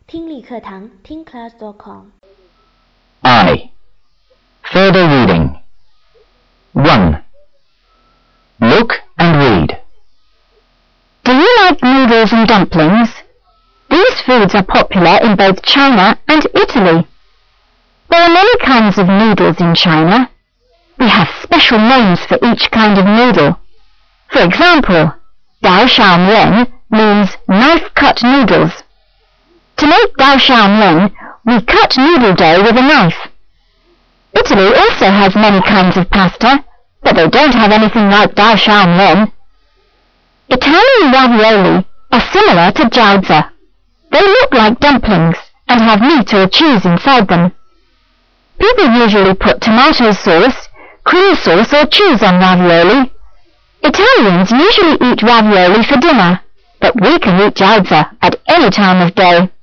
听力课堂听 class.com I. Further reading. 1. Look and read. Do you like noodles and dumplings? These foods are popular in both China and Italy. There are many kinds of noodles in China. We have special names for each kind of noodle. For example, Dao Shao Mian means knife-cut noodles. To make Dao Shao Mian, we cut noodle dough with a knife. Italy also has many kinds of pasta, but they don't have anything like Dao Shao Mian. Italian ravioli are similar to jiaozi. They look like dumplings and have meat or cheese inside them. People usually put tomato sauce, cream sauce or cheese on ravioli. Italians usually eat ravioli for dinner, but we can eat jiaozi at any time of day.